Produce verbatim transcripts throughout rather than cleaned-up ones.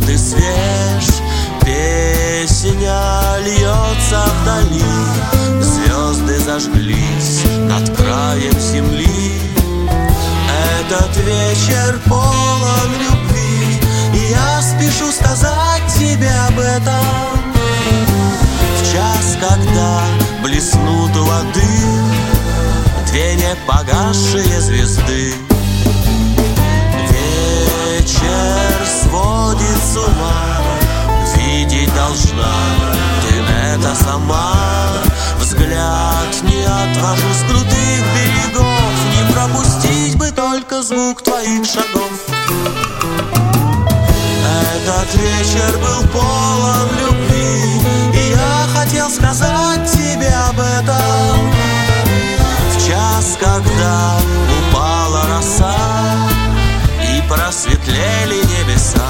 и свеж, песня льется вдали, звезды зажглись над краем земли. Этот вечер полон любви, и я спешу сказать тебе об этом. В час, когда блеснут у воды две непогасшие звезды, вечер сводит с ума, видеть должна ты это сама. Взгляд не отвожу с крутых берегов, не пропустить бы только звук твоих шагов. Этот вечер был полон любви, и я хотел сказать тебе об этом. В час, когда упала роса и просветлели небеса.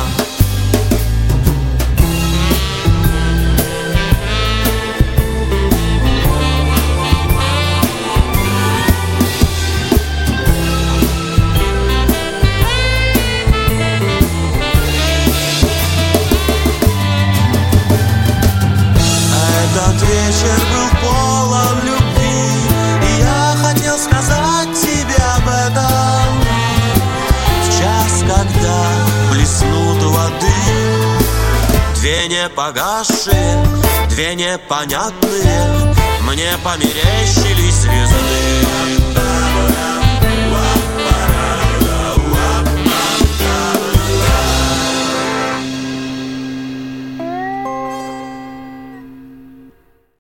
Этот вечер был полон любви, и я хотел сказать тебе об этом. В час, когда блеснут у воды две непогасшие, две непонятные, мне померещились звезды.